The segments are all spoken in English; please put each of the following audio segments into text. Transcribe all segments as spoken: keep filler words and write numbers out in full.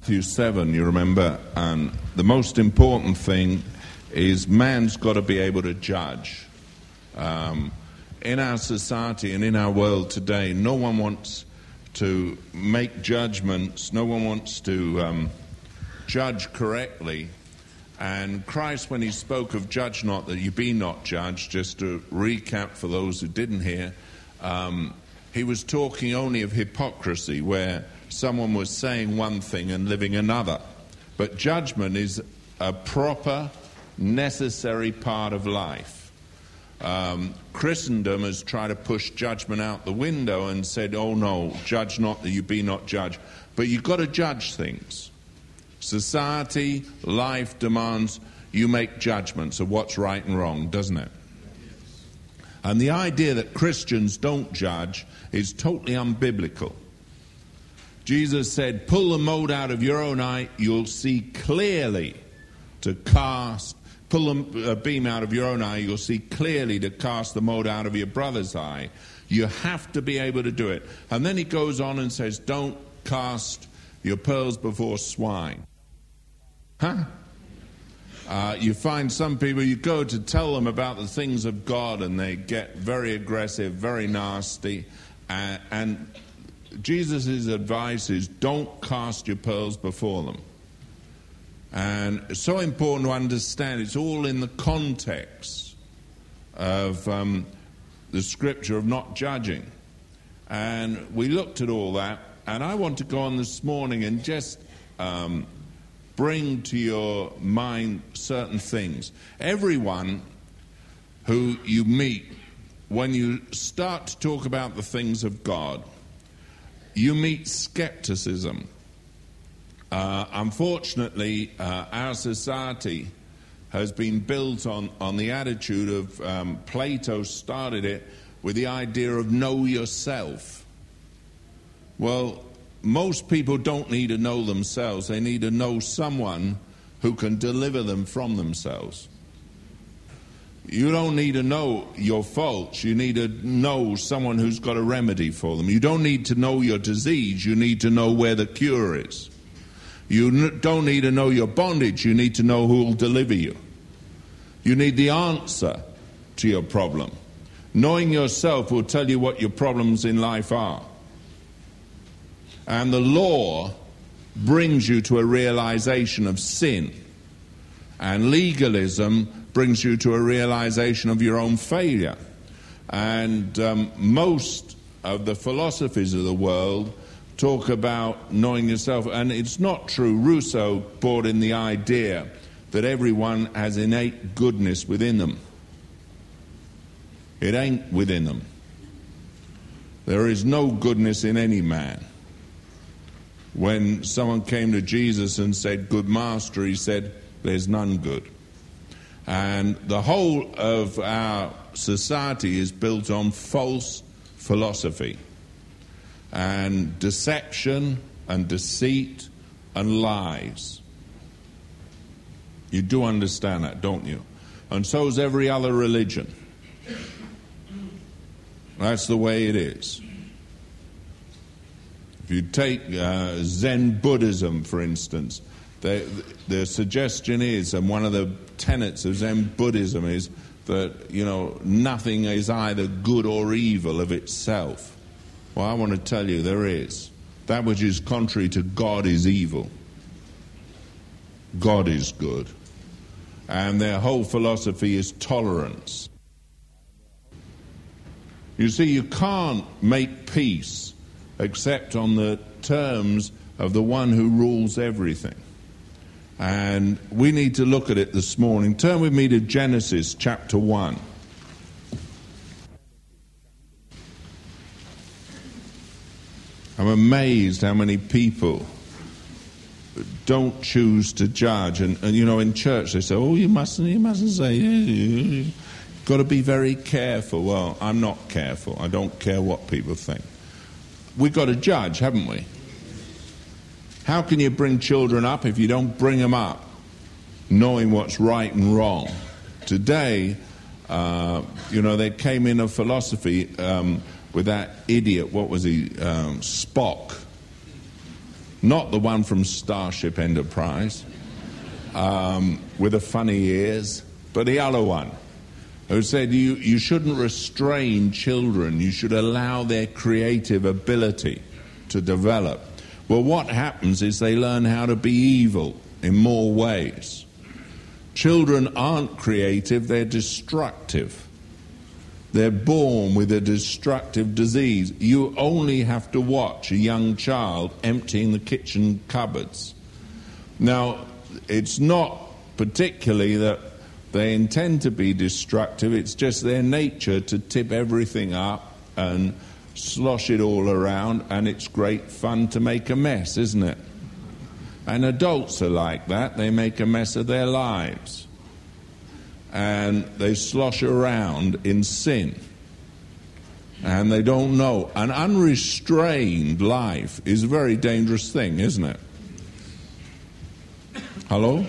Matthew seven, you remember, and the most important thing is man's got to be able to judge. Um, in our society and in our world today, no one wants to make judgments, no one wants to um, judge correctly. And Christ, when he spoke of judge not that you be not judged, just to recap for those who didn't hear, um, he was talking only of hypocrisy, where someone was saying one thing and living another. But judgment is a proper, necessary part of life. Um, Christendom has tried to push judgment out the window and said, oh no, judge not that you be not judged. But you've got to judge things. Society, life demands you make judgments of what's right and wrong, doesn't it? And the idea that Christians don't judge is totally unbiblical. Jesus said, pull the mote out of your own eye, you'll see clearly to cast, pull the beam out of your own eye, you'll see clearly to cast the mote out of your brother's eye. You have to be able to do it. And then he goes on and says, don't cast your pearls before swine. Huh? Uh, you find some people, you go to tell them about the things of God and they get very aggressive, very nasty, uh, and Jesus' advice is don't cast your pearls before them. And it's so important to understand it's all in the context of um, the scripture of not judging. And we looked at all that, and I want to go on this morning and just um, bring to your mind certain things. Everyone who you meet, when you start to talk about the things of God, you meet skepticism. Uh, unfortunately, uh, our society has been built on, on the attitude of, um, Plato started it with the idea of know yourself. Well, most people don't need to know themselves. They need to know someone who can deliver them from themselves. You don't need to know your faults. You need to know someone who's got a remedy for them. You don't need to know your disease. You need to know where the cure is. You n- don't need to know your bondage. You need to know who will deliver you. You need the answer to your problem. Knowing yourself will tell you what your problems in life are. And the law brings you to a realization of sin. And legalism brings you to a realization of your own failure. And um, most of the philosophies of the world talk about knowing yourself. And it's not true. Rousseau brought in the idea that everyone has innate goodness within them. It ain't within them. There is no goodness in any man. When someone came to Jesus and said, good master, he said, there's none good. And the whole of our society is built on false philosophy and deception and deceit and lies. You do understand that, don't you? And so is every other religion. That's the way it is. If you take uh, Zen Buddhism, for instance, the, the suggestion is, and one of the tenets of Zen Buddhism is that, you know, nothing is either good or evil of itself. Well, I want to tell you there is. That which is contrary to God is evil. God is good. And their whole philosophy is tolerance. You see, you can't make peace except on the terms of the one who rules everything. And we need to look at it this morning. Turn with me to Genesis chapter one. I'm amazed how many people don't choose to judge. And, and you know, in church they say, oh, you mustn't, you mustn't say, you've got to be very careful. Well, I'm not careful. I don't care what people think. We've got to judge, haven't we? How can you bring children up if you don't bring them up knowing what's right and wrong? Today, uh, you know, they came in a philosophy um, with that idiot, what was he, um, Spock. not the one from Starship Enterprise um, with the funny ears, but the other one, who said you, you shouldn't restrain children, you should allow their creative ability to develop. Well, what happens is they learn how to be evil in more ways. Children aren't creative, they're destructive. They're born with a destructive disease. You only have to watch a young child emptying the kitchen cupboards. Now, it's not particularly that they intend to be destructive, it's just their nature to tip everything up and slosh it all around, and it's great fun to make a mess, isn't it? And adults are like that. They make a mess of their lives. And they slosh around in sin. And they don't know. An unrestrained life is a very dangerous thing, isn't it? Hello?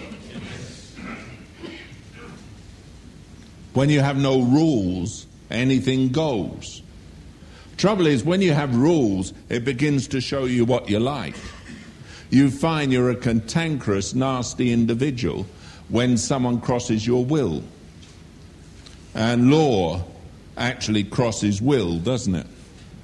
When you have no rules, anything goes. Trouble is, when you have rules, it begins to show you what you like. You find you're a cantankerous, nasty individual when someone crosses your will. And law actually crosses will, doesn't it?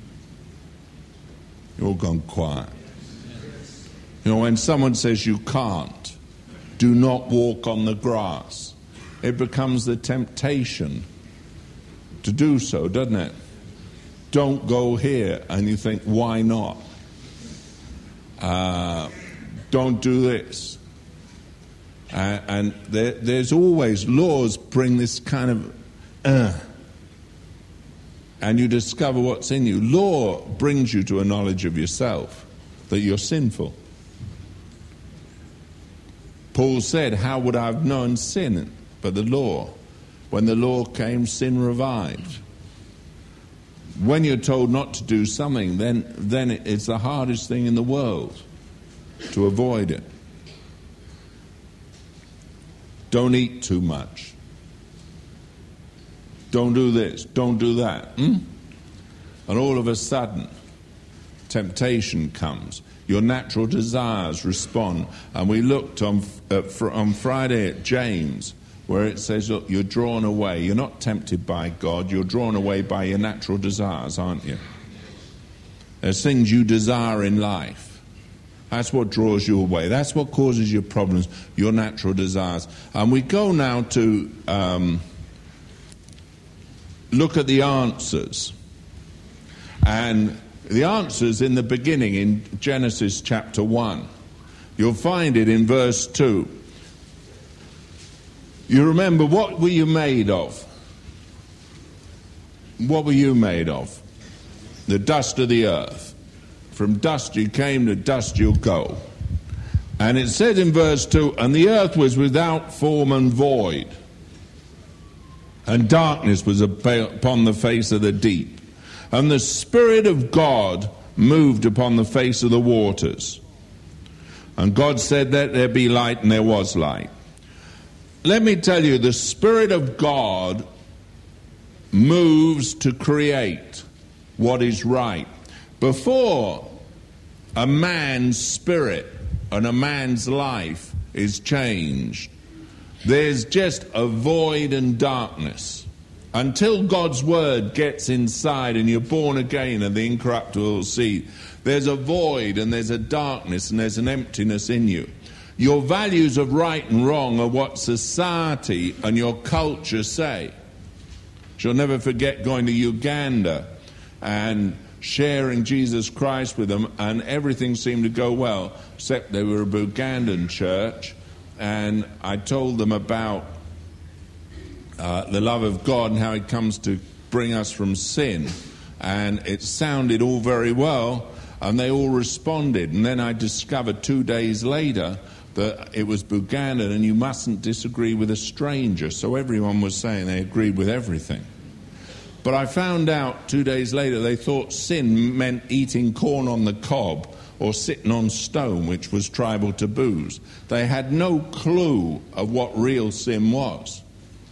You're all gone quiet. You know, when someone says you can't, do not walk on the grass, it becomes the temptation to do so, doesn't it? Don't go here, and you think, why not? Uh, don't do this. Uh, and there, there's always, laws bring this kind of, uh, and you discover what's in you. Law brings you to a knowledge of yourself, that you're sinful. Paul said, how would I have known sin but the law? When the law came, sin revived. When you're told not to do something, then, then it's the hardest thing in the world to avoid it. Don't eat too much. Don't do this. Don't do that. Hmm? And all of a sudden, temptation comes. Your natural desires respond. And we looked on, uh, on Friday at James, where it says, look, you're drawn away. You're not tempted by God. You're drawn away by your natural desires, aren't you? There's things you desire in life. That's what draws you away. That's what causes your problems, your natural desires. And we go now to um, look at the answers. And the answers in the beginning in Genesis chapter one. You'll find it in verse two. You remember, what were you made of? What were you made of? The dust of the earth. From dust you came, to dust you'll go. And it said in verse two, and the earth was without form and void, and darkness was upon the face of the deep. And the Spirit of God moved upon the face of the waters. And God said, let there be light, and there was light. Let me tell you, the Spirit of God moves to create what is right. Before a man's spirit and a man's life is changed, there's just a void and darkness. Until God's word gets inside and you're born again of the incorruptible seed, there's a void and there's a darkness and there's an emptiness in you. Your values of right and wrong are what society and your culture say. She'll never forget going to Uganda and sharing Jesus Christ with them, and everything seemed to go well, except they were a Bugandan church, and I told them about uh, the love of God and how it comes to bring us from sin, and it sounded all very well, and they all responded. And then I discovered two days later that it was Bugandan, and you mustn't disagree with a stranger, so everyone was saying they agreed with everything. But I found out two days later they thought sin meant eating corn on the cob or sitting on stone, which was tribal taboos. They had no clue of what real sin was.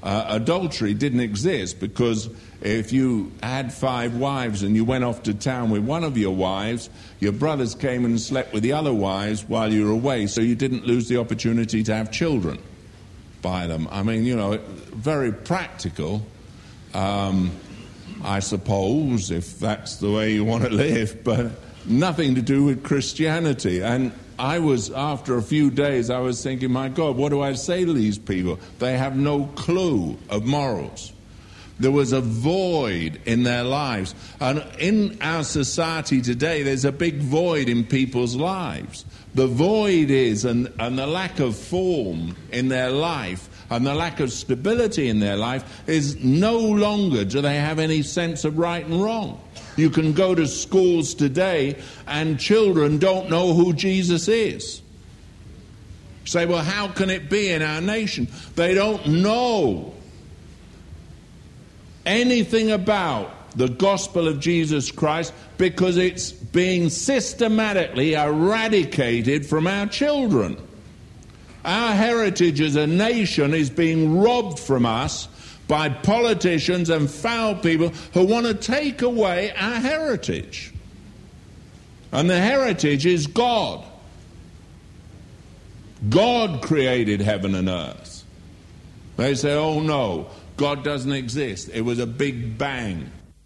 uh, adultery didn't exist, because if you had five wives and you went off to town with one of your wives, your brothers came and slept with the other wives while you were away, so you didn't lose the opportunity to have children by them. I mean, you know, very practical, um, I suppose, if that's the way you want to live, but nothing to do with Christianity. And I was, after a few days, I was thinking, my God, what do I say to these people? They have no clue of morals. There was a void in their lives. And in our society today, there's a big void in people's lives. The void is, and, and the lack of form in their life, and the lack of stability in their life, is no longer do they have any sense of right and wrong. You can go to schools today and children don't know who Jesus is. You say, well, how can it be in our nation? They don't know anything about the gospel of Jesus Christ because it's being systematically eradicated from our children. Our heritage as a nation is being robbed from us by politicians and foul people who want to take away our heritage. And the heritage is God. God created heaven and earth. They say, oh no, God doesn't exist. It was a big bang.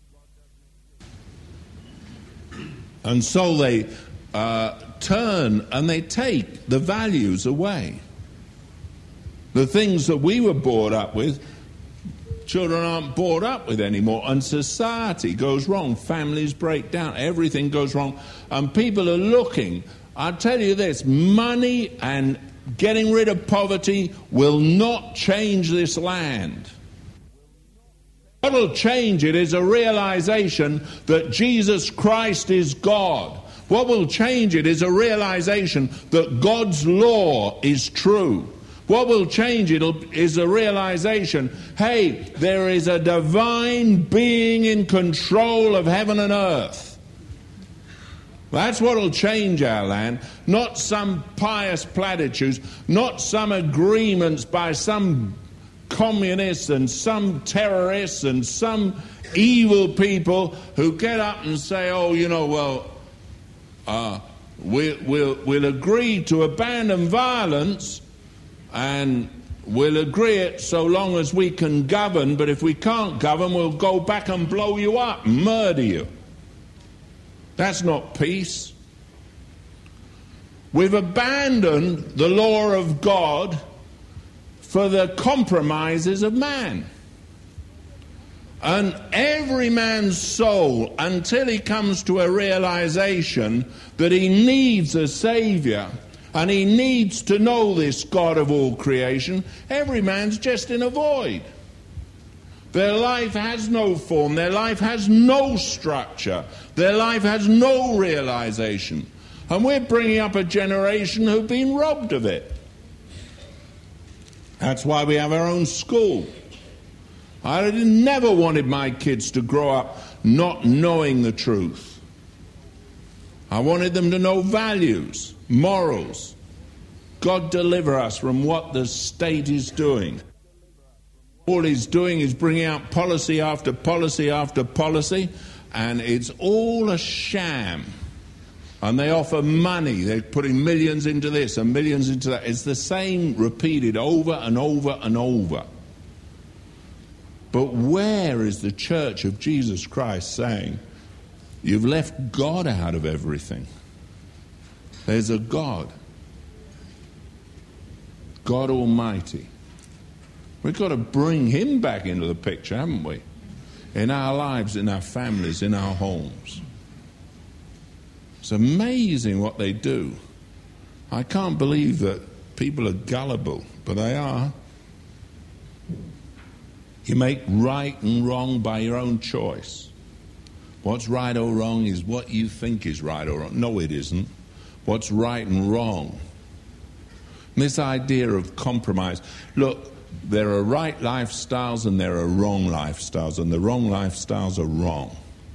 And so they uh, turn and they take the values away. The things that we were brought up with, children aren't brought up with anymore, and society goes wrong, families break down, everything goes wrong, and people are looking. I'll tell you this, money and getting rid of poverty will not change this land. What will change it is a realization that Jesus Christ is God. What will change it is a realization that God's law is true. What will change it is a realization, hey, there is a divine being in control of heaven and earth. That's what will change our land, not some pious platitudes, not some agreements by some communists and some terrorists and some evil people who get up and say, oh, you know, well, uh, we'll, we'll, we'll agree to abandon violence, and we'll agree it so long as we can govern, but if we can't govern, we'll go back and blow you up, murder you. That's not peace. We've abandoned the law of God for the compromises of man. And every man's soul, until he comes to a realization that he needs a Savior, and he needs to know this God of all creation, every man's just in a void. Their life has no form. Their life has no structure. Their life has no realization. And we're bringing up a generation who've been robbed of it. That's why we have our own school. I never wanted my kids to grow up not knowing the truth. I wanted them to know values, morals. God deliver us from what the state is doing. All he's doing is bringing out policy after policy after policy, and it's all a sham. And they offer money. They're putting millions into this and millions into that. It's the same repeated over and over and over. But where is the church of Jesus Christ saying, you've left God out of everything? There's a God. God Almighty. We've got to bring him back into the picture, haven't we? In our lives, in our families, in our homes. It's amazing what they do. I can't believe that people are gullible, but they are. You make right and wrong by your own choice. What's right or wrong is what you think is right or wrong. No, it isn't. What's right and wrong. And this idea of compromise. Look, there are right lifestyles and there are wrong lifestyles, and the wrong lifestyles are wrong.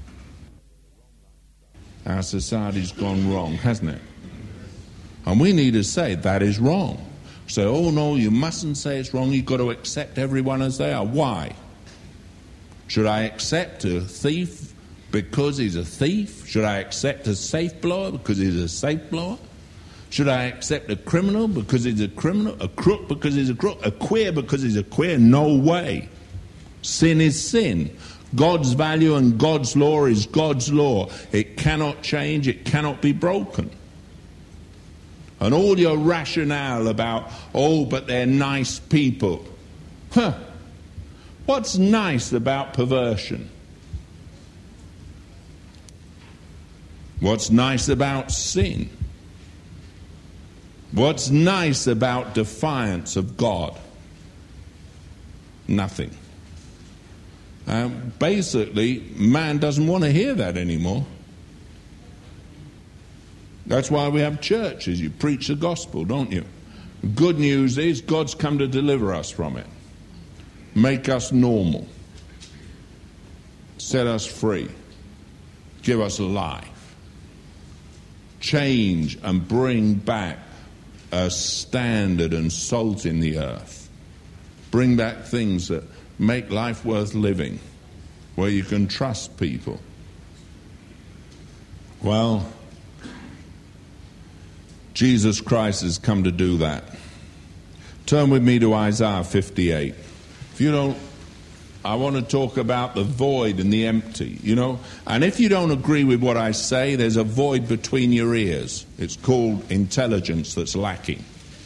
Our society's gone wrong, hasn't it? And we need to say that is wrong. Say, oh no, you mustn't say it's wrong. You've got to accept everyone as they are. Why? Should I accept a thief because he's a thief? Should I accept a safe blower because he's a safe blower? Should I accept a criminal because he's a criminal? A crook because he's a crook? A queer because he's a queer? No way. Sin is sin. God's value and God's law is God's law. It cannot change. It cannot be broken. And all your rationale about, oh, but they're nice people. Huh. What's nice about perversion? What's nice about sin? What's nice about defiance of God? Nothing. Um, basically, man doesn't want to hear that anymore. That's why we have churches. You preach the gospel, don't you? Good news is God's come to deliver us from it. Make us normal. Set us free. Give us life. Change and bring back a standard and salt in the earth. Bring back things that make life worth living, where you can trust people. Well, Jesus Christ has come to do that. Turn with me to Isaiah fifty-eight. If you don't, I want to talk about the void and the empty, you know. And if you don't agree with what I say, there's a void between your ears. It's called intelligence that's lacking.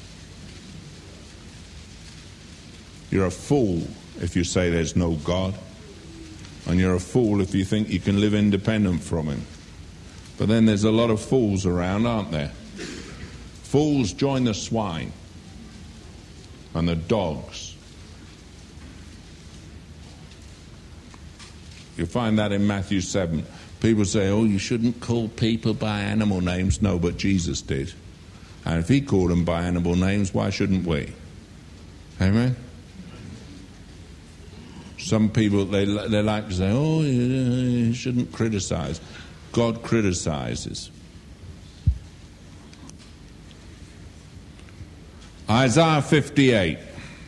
You're a fool if you say there's no God. And you're a fool if you think you can live independent from him. But then there's a lot of fools around, aren't there? Fools join the swine and the dogs. You find that in Matthew seven. People say, oh, you shouldn't call people by animal names. No, but Jesus did. And if he called them by animal names, why shouldn't we? Amen? Some people, they, they like to say, oh, you shouldn't criticize. God criticizes. Isaiah fifty-eight.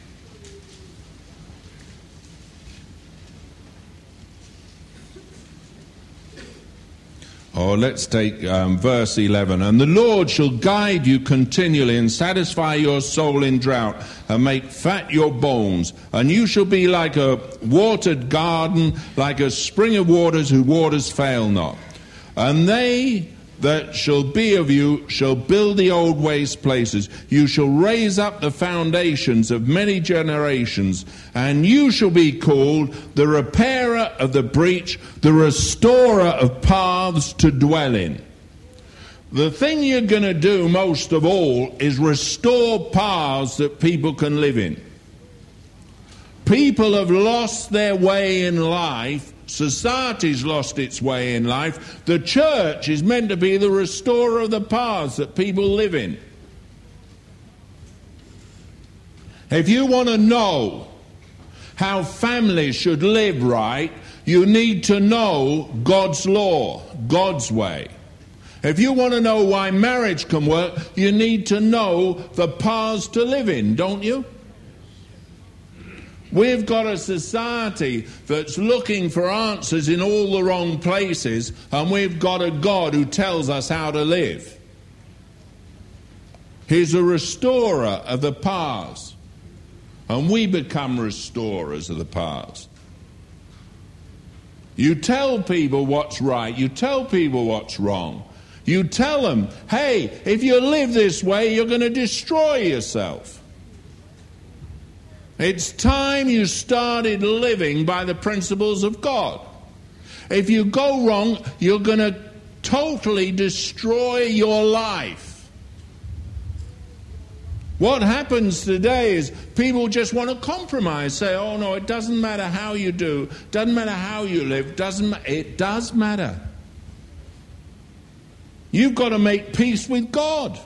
Oh, let's take um, verse eleven. And the Lord shall guide you continually and satisfy your soul in drought and make fat your bones. And you shall be like a watered garden, like a spring of waters whose waters fail not. And they that shall be of you shall build the old waste places. You shall raise up the foundations of many generations, and you shall be called the repairer of the breach, the restorer of paths to dwell in. The thing you're going to do most of all is restore paths that people can live in. People have lost their way in life. Society's lost its way in life. The church is meant to be the restorer of the paths that people live in. If you want to know how families should live right, you need to know God's law, God's way. If you want to know why marriage can work, you need to know the paths to live in, don't you? We've got a society that's looking for answers in all the wrong places, and we've got a God who tells us how to live. He's a restorer of the past, and we become restorers of the past. You tell people what's right, you tell people what's wrong. You tell them, hey, if you live this way, you're going to destroy yourself. It's time you started living by the principles of God. If you go wrong, you're going to totally destroy your life. What happens today is people just want to compromise, say, oh no, it doesn't matter how you do, doesn't matter how you live, doesn't ma- it does matter. You've got to make peace with God.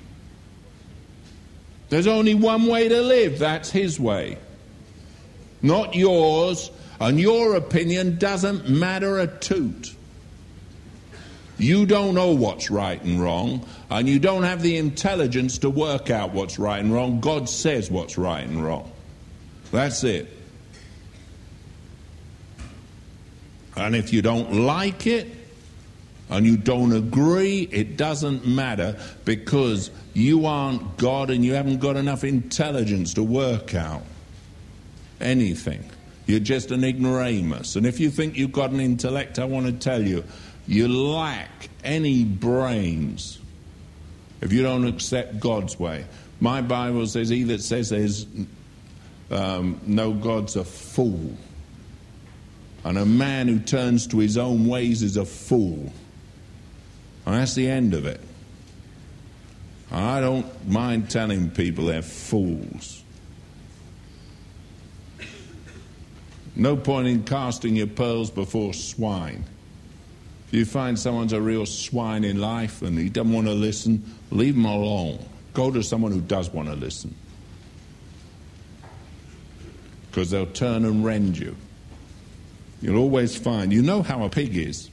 There's only one way to live, that's his way. Not yours, and your opinion doesn't matter a toot. you don't know what's right and wrong, and you don't have the intelligence to work out what's right and wrong. God says what's right and wrong. That's it. And if you don't like it, and you don't agree, it doesn't matter, because you aren't God and you haven't got enough intelligence to work out anything. You're just an ignoramus. And if you think you've got an intellect, I want to tell you, you lack any brains if you don't accept God's way. My Bible says he that says there's um, no God's a fool. And a man who turns to his own ways is a fool. And that's the end of it. I don't mind telling people they're fools. No point in casting your pearls before swine. If you find someone's a real swine in life and he doesn't want to listen, leave him alone. Go to someone who does want to listen. Because they'll turn and rend you. You'll always find, you know how a pig is.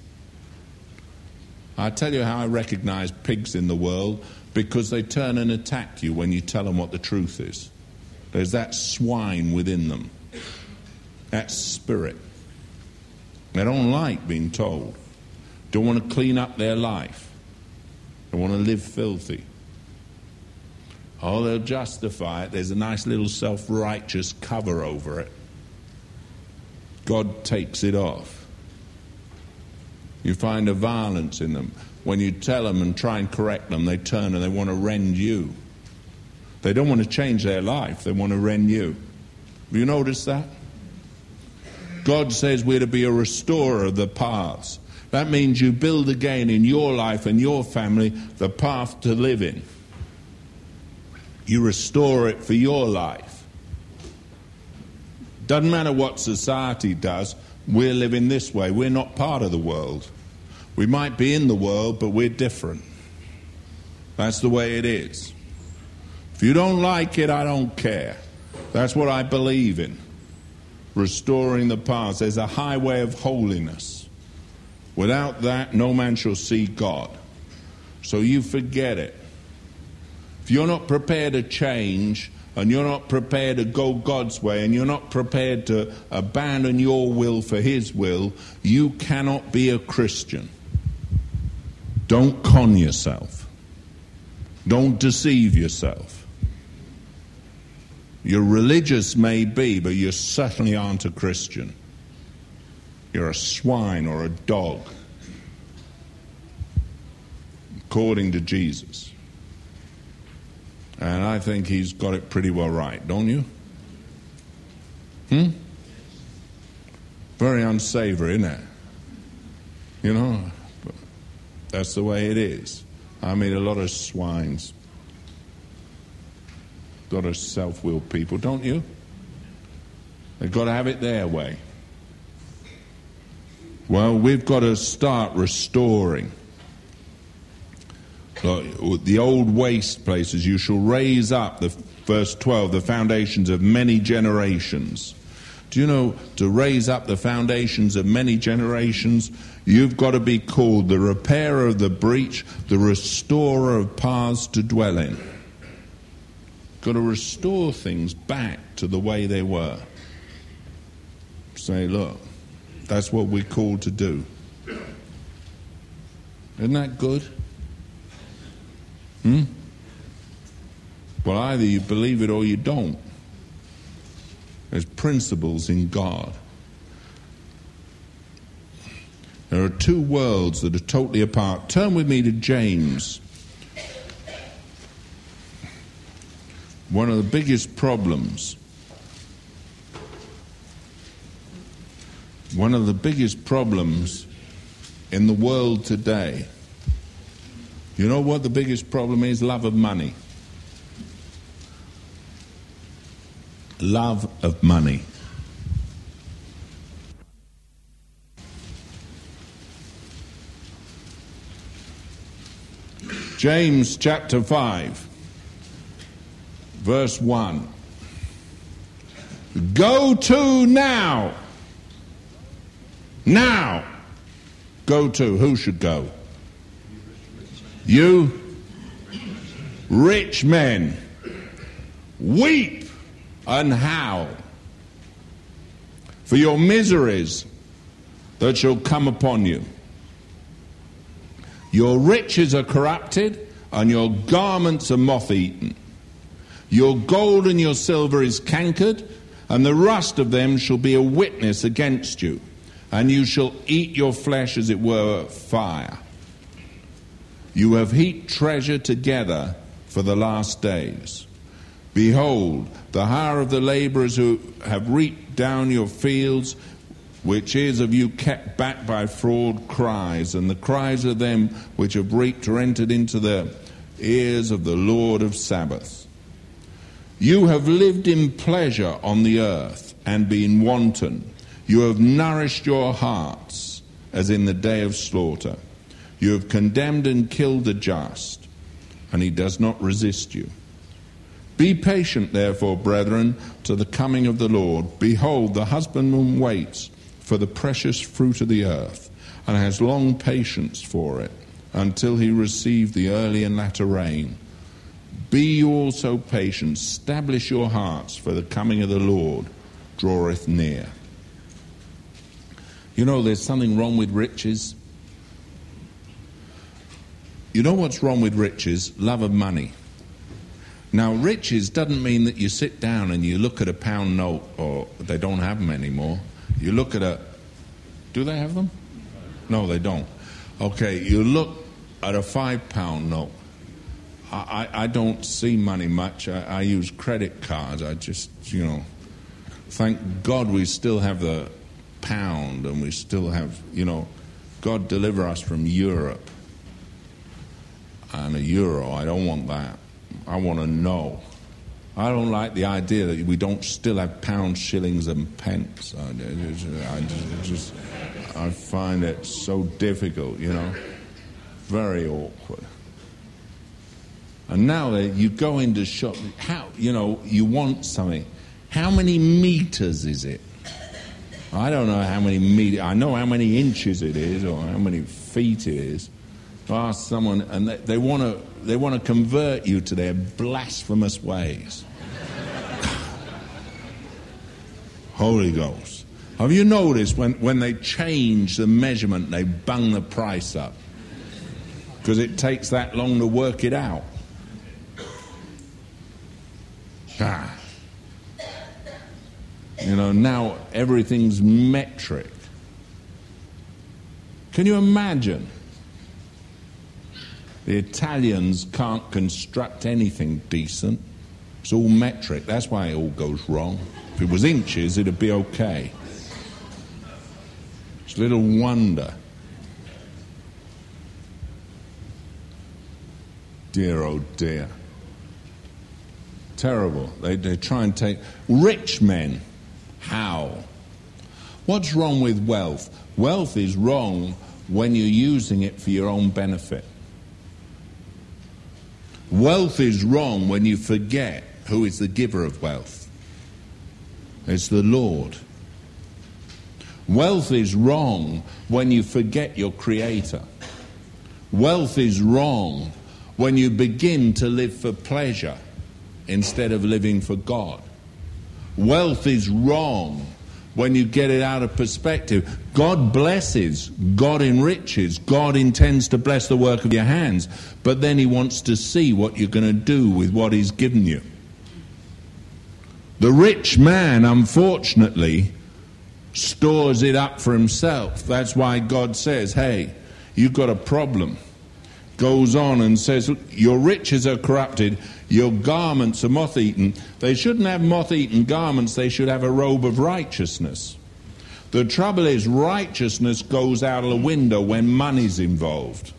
I tell you how I recognize pigs in the world, because they turn and attack you when you tell them what the truth is. There's that swine within them. That spirit. They don't like being told. Don't want to clean up their life. They want to live filthy. Oh, they'll justify it. There's a nice little self-righteous cover over it. God takes it off. You find a violence in them. When you tell them and try and correct them, they turn and they want to rend you. They don't want to change their life. They want to rend you. Have you noticed that? God says we're to be a restorer of the paths. That means you build again in your life and your family the path to live in. You restore it for your life. Doesn't matter what society does, we're living this way. We're not part of the world. We might be in the world, but we're different. That's the way it is. If you don't like it, I don't care. That's what I believe in. Restoring the paths. There's a highway of holiness. Without that, no man shall see God. So you forget it. If you're not prepared to change, and you're not prepared to go God's way, and you're not prepared to abandon your will for His will, you cannot be a Christian. Don't con yourself. Don't deceive yourself. You're religious, maybe, but you certainly aren't a Christian. You're a swine or a dog, according to Jesus. And I think he's got it pretty well right, don't you? Hmm? Very unsavory, isn't it? You know, but that's the way it is. I meet a lot of swines, a lot of self-willed people, don't you? They've got to have it their way. Well, we've got to start restoring. The old waste places, you shall raise up, the verse twelve, the foundations of many generations. Do you know, to raise up the foundations of many generations, you've got to be called the repairer of the breach, the restorer of paths to dwell in. Got to restore things back to the way they were. Say, look, that's what we're called to do. Isn't that good? Hmm? Well, either you believe it or you don't. There's principles in God. There are two worlds that are totally apart. Turn with me to James. One of the biggest problems, one of the biggest problems in the world today, you know what the biggest problem is? Love of money. Love of money. James chapter five, verse one. Go to now. Now. Go to. Who should go? You rich men, weep and howl for your miseries that shall come upon you. Your riches are corrupted, and your garments are moth-eaten. Your gold and your silver is cankered, and the rust of them shall be a witness against you, and you shall eat your flesh as it were fire. You have heaped treasure together for the last days. Behold, the hire of the laborers who have reaped down your fields, which is of you kept back by fraud, cries, and the cries of them which have reaped are entered into the ears of the Lord of Sabaoth. You have lived in pleasure on the earth and been wanton. You have nourished your hearts as in the day of slaughter. You have condemned and killed the just, and he does not resist you. Be patient, therefore, brethren, to the coming of the Lord. Behold, the husbandman waits for the precious fruit of the earth, and has long patience for it, until he receive the early and latter rain. Be you also patient, establish your hearts, for the coming of the Lord draweth near. You know, there's something wrong with riches. You know what's wrong with riches? Love of money. Now, riches doesn't mean that you sit down and you look at a pound note, or they don't have them anymore. You look at a... Do they have them? No, they don't. Okay, you look at a five-pound note. I, I, I don't see money much. I, I use credit cards. I just, you know... Thank God we still have the pound, and we still have, you know... God deliver us from Europe. And a euro, I don't want that. I want to know. I don't like the idea that we don't still have pounds, shillings, and pence. I just, I just, I find it so difficult, you know, very awkward. And now that you go into shop, how, you know, you want something. How many meters is it? I don't know how many meters. I know how many inches it is, or how many feet it is. Ask someone, and they, they want to they want to convert you to their blasphemous ways. Holy Ghost. Have you noticed when, when they change the measurement, they bung the price up? Because it takes that long to work it out. Ah. You know, now everything's metric. Can you imagine? The Italians can't construct anything decent. It's all metric. That's why it all goes wrong. If it was inches, it'd be okay. It's little wonder. Dear, oh dear. Terrible. They, they try and take... Rich men. How? What's wrong with wealth? Wealth is wrong when you're using it for your own benefit. Wealth is wrong when you forget who is the giver of wealth. It's the Lord. Wealth is wrong when you forget your Creator. Wealth is wrong when you begin to live for pleasure instead of living for God. Wealth is wrong when you get it out of perspective. God blesses, God enriches, God intends to bless the work of your hands, but then he wants to see what you're going to do with what he's given you. The rich man, unfortunately, stores it up for himself. That's why God says, hey, you've got a problem. Goes on and says, your riches are corrupted, your garments are moth-eaten. They shouldn't have moth-eaten garments, they should have a robe of righteousness. The trouble is, righteousness goes out of the window when money's involved.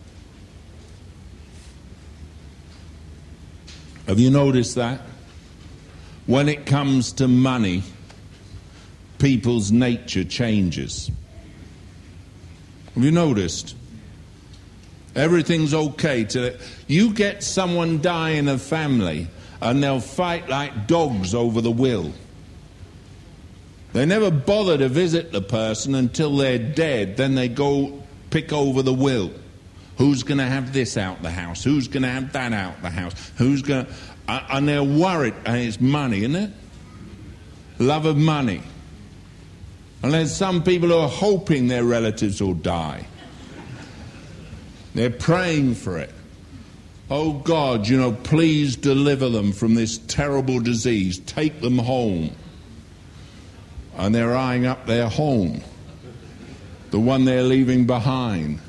Have you noticed that? When it comes to money, people's nature changes. Have you noticed? Everything's okay till you get someone die in a family and they'll fight like dogs over the will. They never bother to visit the person until they're dead, then they go pick over the will. Who's going to have this out the house? Who's going to have that out the house? Who's going to... And they're worried. And it's money, isn't it? Love of money. And there's some people who are hoping their relatives will die. They're praying for it. Oh God, you know, please deliver them from this terrible disease. Take them home. And they're eyeing up their home, the one they're leaving behind.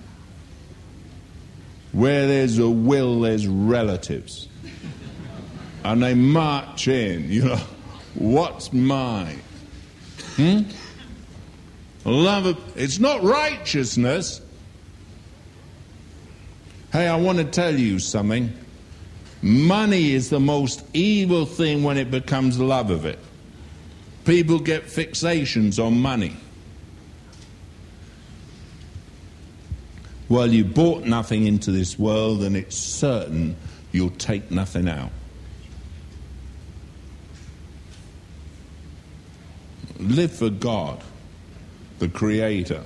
Where there's a will, there's relatives. And they march in, you know, what's mine? Hmm? Love of, it's not righteousness. Hey, I want to tell you something. Money is the most evil thing when it becomes love of it. People get fixations on money. Well, you brought nothing into this world, and it's certain you'll take nothing out. Live for God, the Creator.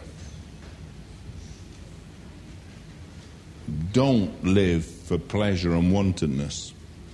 Don't live for pleasure and wantonness.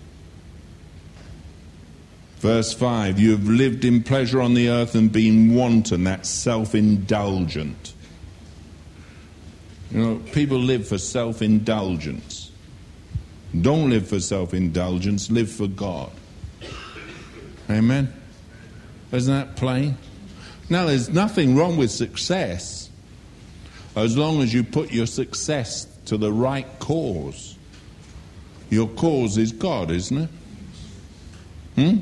Verse five, you have lived in pleasure on the earth and been wanton. That's self-indulgent. You know, people live for self-indulgence. Don't live for self-indulgence, live for God. Amen? Isn't that plain? Now, there's nothing wrong with success as long as you put your success to the right cause. Your cause is God, isn't it? Hmm?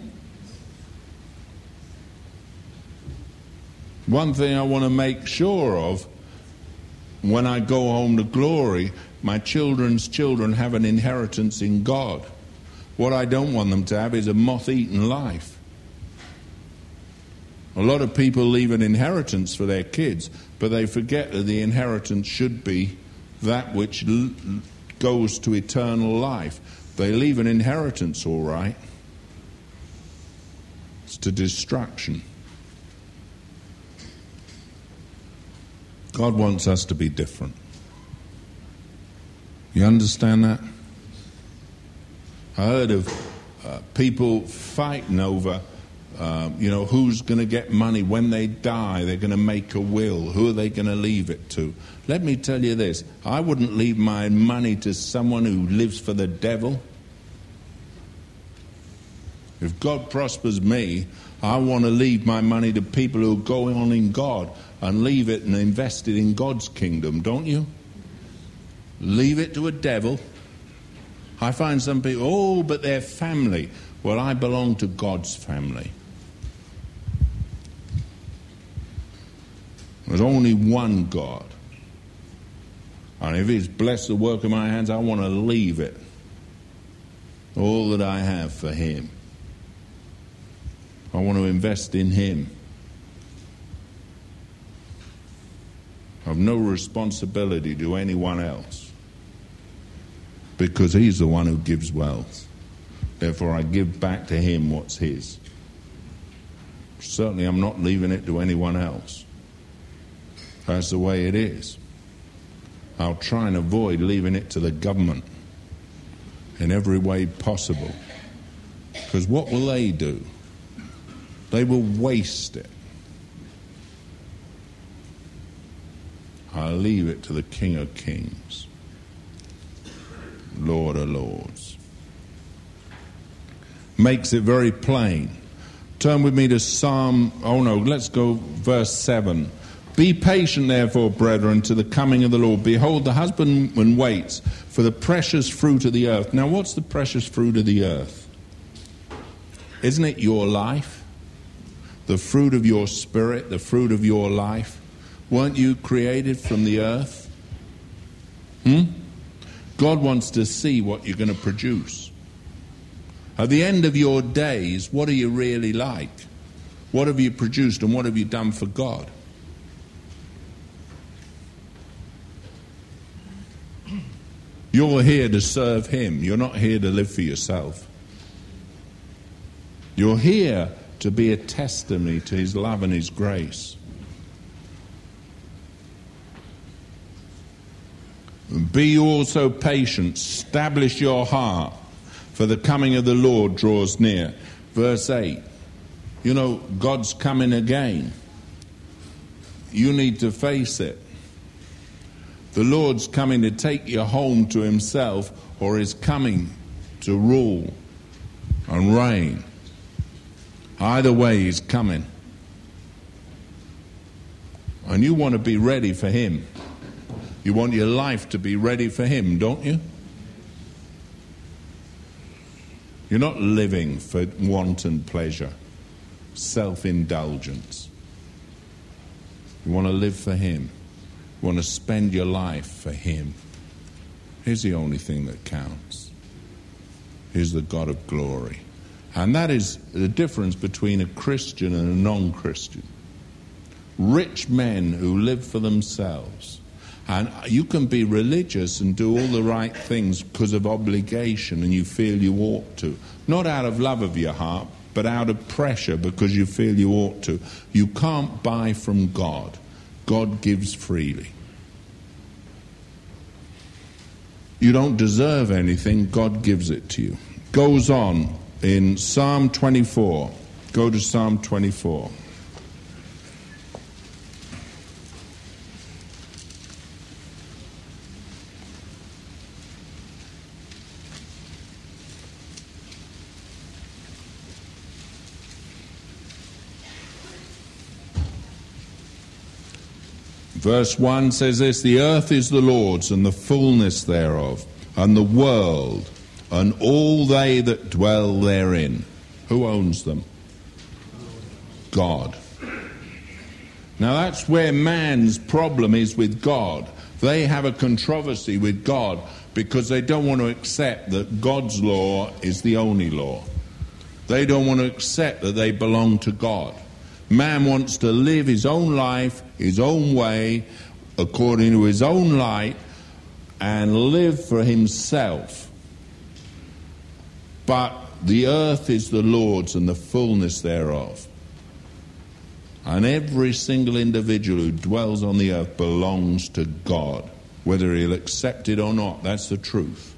One thing I want to make sure of, when I go home to glory, my children's children have an inheritance in God. What I don't want them to have is a moth-eaten life. A lot of people leave an inheritance for their kids, but they forget that the inheritance should be that which l- goes to eternal life. They leave an inheritance, all right. It's to destruction. God wants us to be different. You understand that? I heard of uh, people fighting over, uh, you know, who's going to get money when they die. They're going to make a will. Who are they going to leave it to? Let me tell you this. I wouldn't leave my money to someone who lives for the devil. If God prospers me, I want to leave my money to people who are going on in God and leave it and invest it in God's kingdom, don't you? Leave it to a devil. I find some people, oh, but they're family. Well, I belong to God's family. There's only one God. And if He's blessed the work of my hands, I want to leave it, all that I have, for Him. I want to invest in Him. I have no responsibility to anyone else, because He's the one who gives wealth. Therefore, I give back to Him what's His. Certainly, I'm not leaving it to anyone else. That's the way it is. I'll try and avoid leaving it to the government in every way possible. Because what will they do? They will waste it. I'll leave it to the King of Kings, Lord of Lords. Makes it very plain. Turn with me to Psalm, oh no, let's go verse seven. Be patient, therefore, brethren, to the coming of the Lord. Behold, the husbandman waits for the precious fruit of the earth. Now, what's the precious fruit of the earth? Isn't it your life? The fruit of your spirit, the fruit of your life? Weren't you created from the earth? Hmm? God wants to see what you're going to produce. At the end of your days, what are you really like? What have you produced and what have you done for God? You're here to serve Him. You're not here to live for yourself. You're here to be a testimony to His love and His grace. Be you also patient, establish your heart, for the coming of the Lord draws near. Verse eight, you know, God's coming again. You need to face it. The Lord's coming to take you home to himself, or is coming to rule and reign. Either way, he's coming. And you want to be ready for him. You want your life to be ready for him, don't you? You're not living for wanton pleasure, self-indulgence. You want to live for him. You want to spend your life for him. He's the only thing that counts. He's the God of glory. And that is the difference between a Christian and a non-Christian. Rich men who live for themselves. And you can be religious and do all the right things because of obligation and you feel you ought to. Not out of love of your heart, but out of pressure because you feel you ought to. You can't buy from God. God gives freely. You don't deserve anything, God gives it to you. Goes on in Psalm twenty-four. Go to Psalm twenty-four. Verse one says this, the earth is the Lord's and the fullness thereof, and the world, and all they that dwell therein. Who owns them? God. Now that's where man's problem is with God. They have a controversy with God because they don't want to accept that God's law is the only law. They don't want to accept that they belong to God. Man wants to live his own life, his own way, according to his own light, and live for himself. But the earth is the Lord's and the fullness thereof. And every single individual who dwells on the earth belongs to God, whether he'll accept it or not. That's the truth.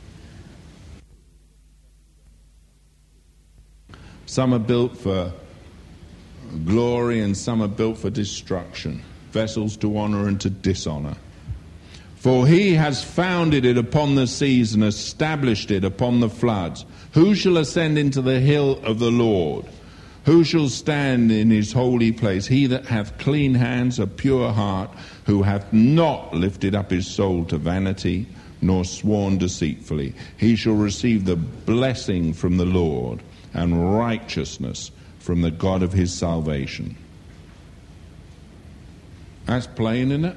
Some are built for glory and some are built for destruction, vessels to honor and to dishonor. For he has founded it upon the seas and established it upon the floods. Who shall ascend into the hill of the Lord? Who shall stand in his holy place? He that hath clean hands, a pure heart, who hath not lifted up his soul to vanity, nor sworn deceitfully. He shall receive the blessing from the Lord and righteousness from the God of his salvation. That's plain, isn't it?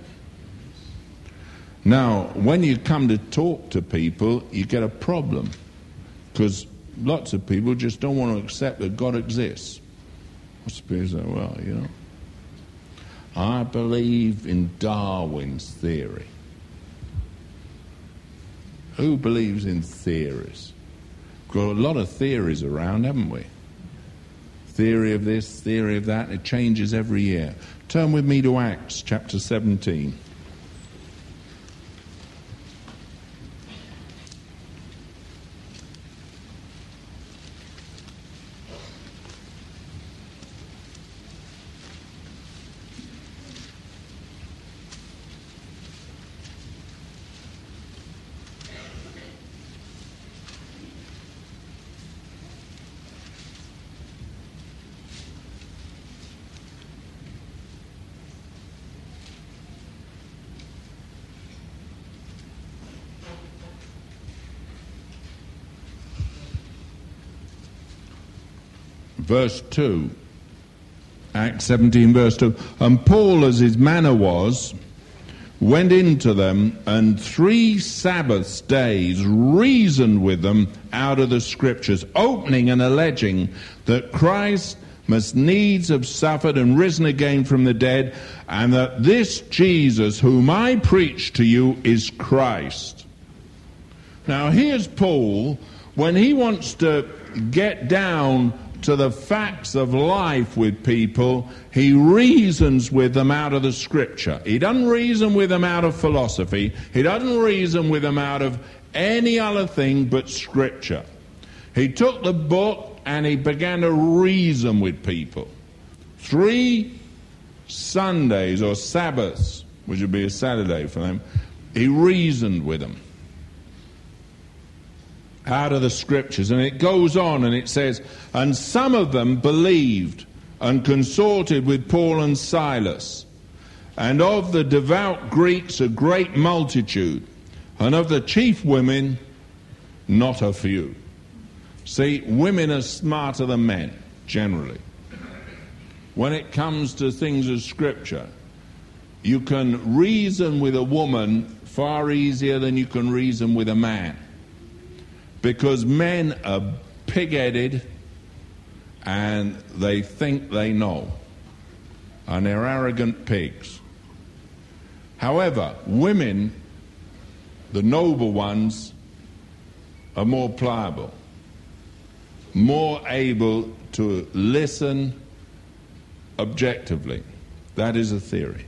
Now, when you come to talk to people, you get a problem. Because lots of people just don't want to accept that God exists. Most people say, well, you know, I believe in Darwin's theory. Who believes in theories? We've got a lot of theories around, haven't we? Theory of this, theory of that. It changes every year. Turn with me to Acts chapter seventeen. Verse two, Acts seventeen, verse two. And Paul, as his manner was, went into them, and three Sabbath days reasoned with them out of the Scriptures, opening and alleging that Christ must needs have suffered and risen again from the dead, and that this Jesus whom I preach to you is Christ. Now here's Paul, when he wants to get down to the facts of life with people, he reasons with them out of the Scripture. He doesn't reason with them out of philosophy. He doesn't reason with them out of any other thing but Scripture. He took the book and he began to reason with people. Three Sundays or Sabbaths, which would be a Saturday for them, he reasoned with them out of the Scriptures. And it goes on and it says, and some of them believed and consorted with Paul and Silas, and of the devout Greeks a great multitude, and of the chief women not a few. See, women are smarter than men, generally. When it comes to things of Scripture, you can reason with a woman far easier than you can reason with a man. Because men are pig-headed and they think they know. And they're arrogant pigs. However, women, the noble ones, are more pliable, more able to listen objectively. That is a theory.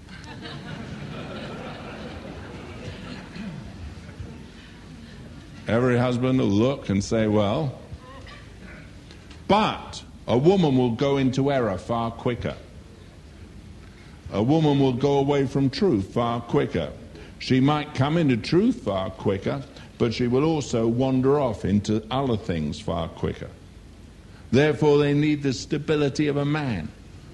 Every husband will look and say, well, but a woman will go into error far quicker. A woman will go away from truth far quicker. She might come into truth far quicker, but she will also wander off into other things far quicker. Therefore, they need the stability of a man.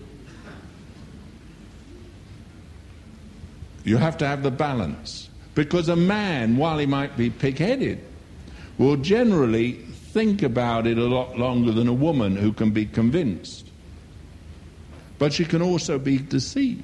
You have to have the balance. Because a man, while he might be pig-headed, will generally think about it a lot longer than a woman who can be convinced. But she can also be deceived.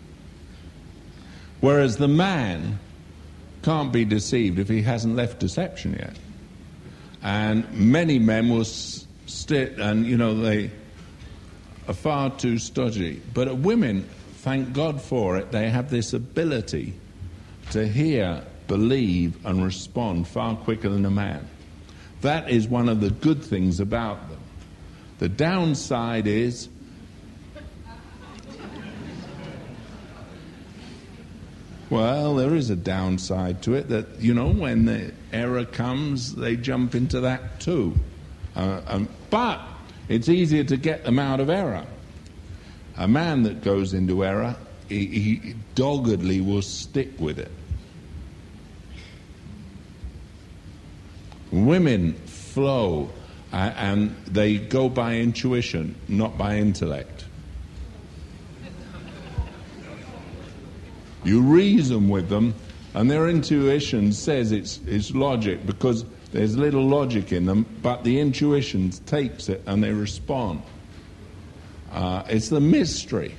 Whereas the man can't be deceived if he hasn't left deception yet. And many men will sit and, you know, they are far too stodgy. But women, thank God for it, they have this ability to hear, believe and respond far quicker than a man. That is one of the good things about them. The downside is well, there is a downside to it that, you know, when the error comes, they jump into that too. Uh, um, but it's easier to get them out of error. A man that goes into error, he, he doggedly will stick with it. Women flow uh, and they go by intuition, not by intellect. You reason with them and their intuition says it's, it's logic because there's little logic in them, but the intuition takes it and they respond. Uh, it's the mystery.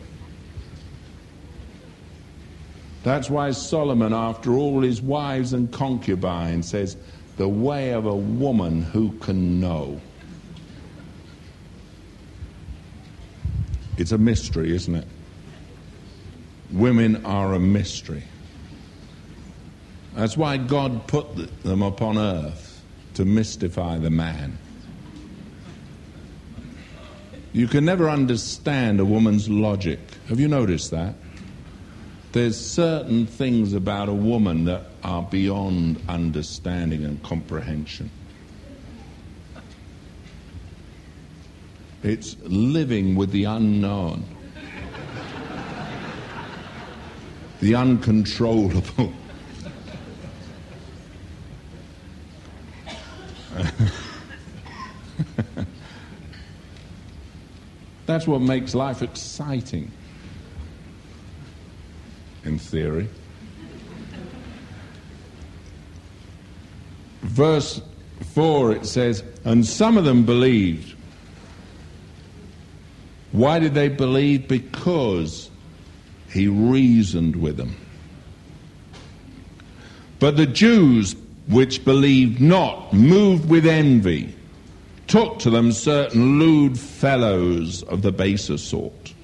That's why Solomon, after all his wives and concubines, says, the way of a woman who can know. It's a mystery, isn't it? Women are a mystery. That's why God put them upon earth, to mystify the man. You can never understand a woman's logic. Have you noticed that? There's certain things about a woman that are beyond understanding and comprehension. It's living with the unknown, the uncontrollable. That's what makes life exciting, in theory. Verse four, it says, and some of them believed. Why did they believe? Because he reasoned with them. But the Jews which believed not, moved with envy, took to them certain lewd fellows of the baser sort,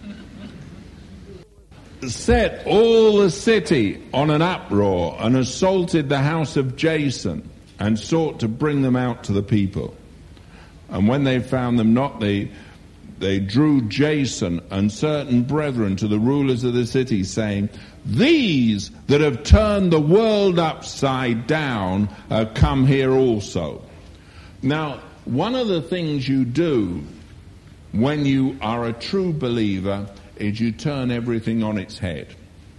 set all the city on an uproar, and assaulted the house of Jason, and sought to bring them out to the people. And when they found them not, they, they drew Jason and certain brethren to the rulers of the city, saying, these that have turned the world upside down uh, come here also. Now, one of the things you do when you are a true believer is you turn everything on its head.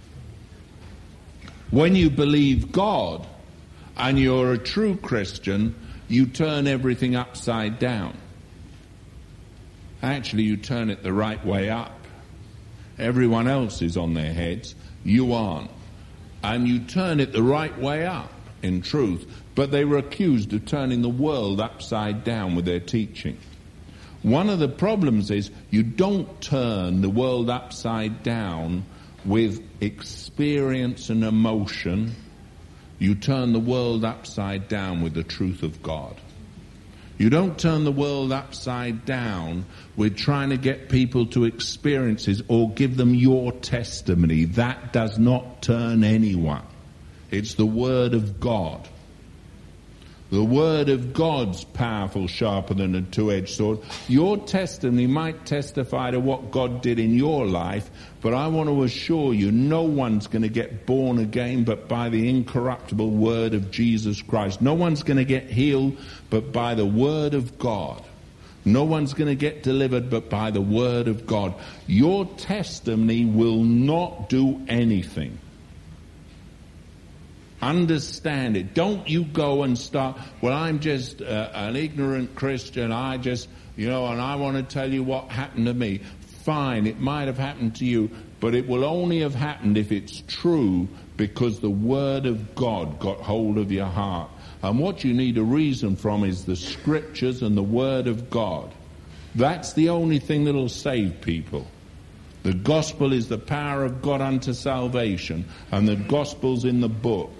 When you believe God and you're a true Christian, you turn everything upside down. Actually, you turn it the right way up. Everyone else is on their heads. You aren't. And you turn it the right way up, in truth. But they were accused of turning the world upside down with their teaching. One of the problems is you don't turn the world upside down with experience and emotion. You turn the world upside down with the truth of God. You don't turn the world upside down with trying to get people to experiences or give them your testimony. That does not turn anyone. It's the Word of God. The Word of God's powerful, sharper than a two-edged sword. Your testimony might testify to what God did in your life, but I want to assure you, no one's going to get born again but by the incorruptible Word of Jesus Christ. No one's going to get healed but by the Word of God. No one's going to get delivered but by the Word of God. Your testimony will not do anything. Understand it. Don't you go and start, well, I'm just uh, an ignorant Christian. I just, you know, and I want to tell you what happened to me. Fine, it might have happened to you, but it will only have happened if it's true because the Word of God got hold of your heart. And what you need a reason from is the Scriptures and the Word of God. That's the only thing that'll save people. The gospel is the power of God unto salvation, and the gospel's in the book.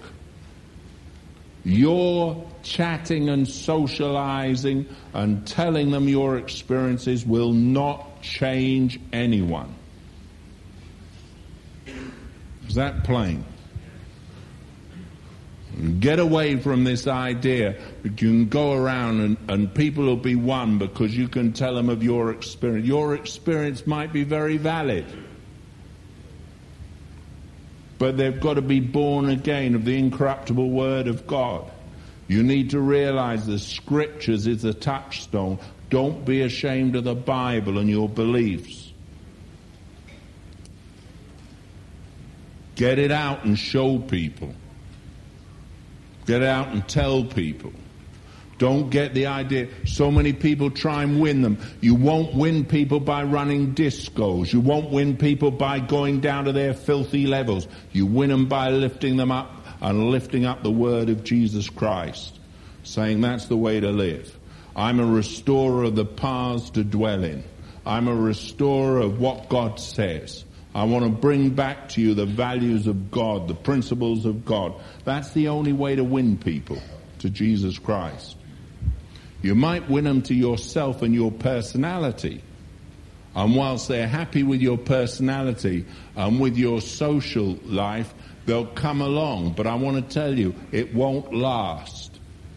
Your chatting and socializing and telling them your experiences will not change anyone. Is that plain? Get away from this idea that you can go around and, and people will be won because you can tell them of your experience. Your experience might be very valid, but they've got to be born again of the incorruptible Word of God. You need to realize the Scriptures is a touchstone. Don't be ashamed of the Bible and your beliefs. Get it out and show people. Get out and tell people. Don't get the idea. So many people try and win them. You won't win people by running discos. You won't win people by going down to their filthy levels. You win them by lifting them up and lifting up the Word of Jesus Christ, saying that's the way to live. I'm a restorer of the paths to dwell in. I'm a restorer of what God says. I want to bring back to you the values of God, the principles of God. That's the only way to win people to Jesus Christ. You might win them to yourself and your personality. And whilst they're happy with your personality and with your social life, they'll come along. But I want to tell you, it won't last.